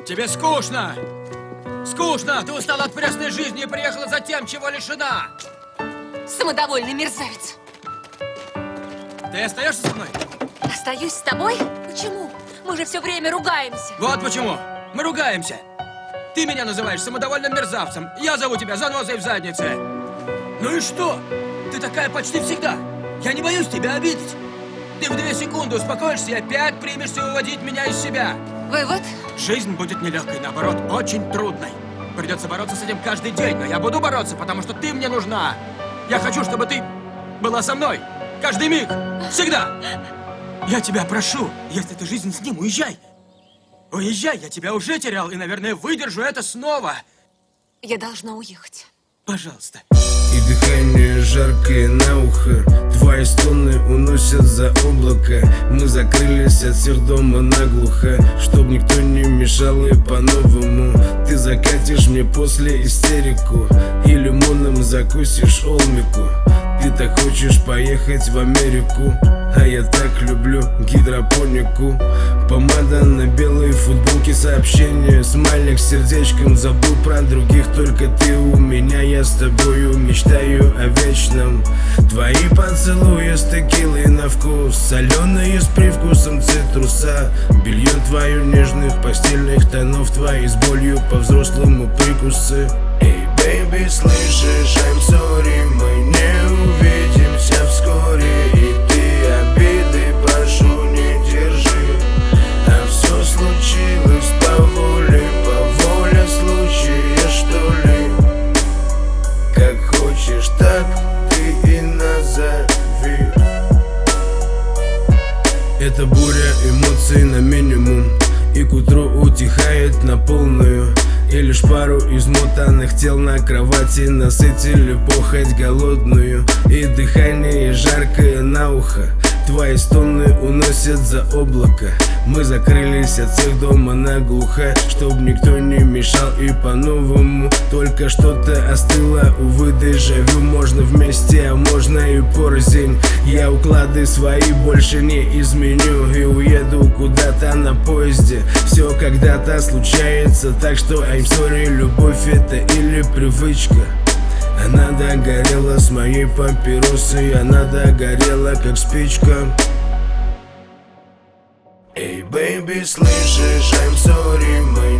Тебе скучно! Скучно! Ты устала от пресной жизни и приехала за тем, чего лишена! Самодовольный мерзавец. Ты остаешься со мной? Остаюсь с тобой? Почему? Мы же все время ругаемся. Вот почему. Мы ругаемся. Ты меня называешь самодовольным мерзавцем. Я зову тебя занозой в заднице. Ну и что? Ты такая почти всегда. Я не боюсь тебя обидеть. Ты в 2 секунды успокоишься и опять примешься уводить меня из себя. Вывод? Жизнь будет нелегкой, наоборот, очень трудной. Придется бороться с этим каждый день, но я буду бороться, потому что ты мне нужна. Я хочу, чтобы ты была со мной. Каждый миг. Всегда. Я тебя прошу, если ты жизнь с ним, уезжай. Уезжай, я тебя уже терял и, наверное, выдержу это снова. Я должна уехать. Пожалуйста. И дыхание жаркое на ухо, твои стоны уносят за облако. Мы закрылись от всех дома наглухо, чтоб никто не мешал и по-новому. Ты закатишь мне после истерику и лимоном закусишь олмику. Ты так хочешь поехать в Америку, а я так люблю гидропонику. Помада на белой футболке, сообщение, смайлик с сердечком. Забыл про других, только ты у меня. Я с тобою мечтаю о вечном. Твои поцелуи с текилой на вкус, соленые с привкусом цитруса. Белье твое нежных постельных тонов, твои с болью по-взрослому прикусы. Эй, бэйби, слышишь, I'm sorry, мы не увидимся вскоре. И ты обиды, прошу, не держи. А все случилось по воле случая, что ли? Как хочешь, так ты и назови. Это буря эмоций на минимум, и к утру утихает на полную. И лишь пару измотанных тел на кровати насытили похоть голодную. И дыхание жаркое на ухо, твои стоны уносят за облако. Мы закрылись от всех дома наглухо, чтоб никто не мешал и по-новому. Только что-то остыло, увы, дежавю. Можно вместе, а можно и порознь. Я уклады свои больше не изменю и уеду куда-то на поезде. Все когда-то случается, так что I'm sorry, любовь это или привычка. Она догорела с моей папиросой, она догорела как спичка. Эй, бэйби, слышишь, I'm sorry, мы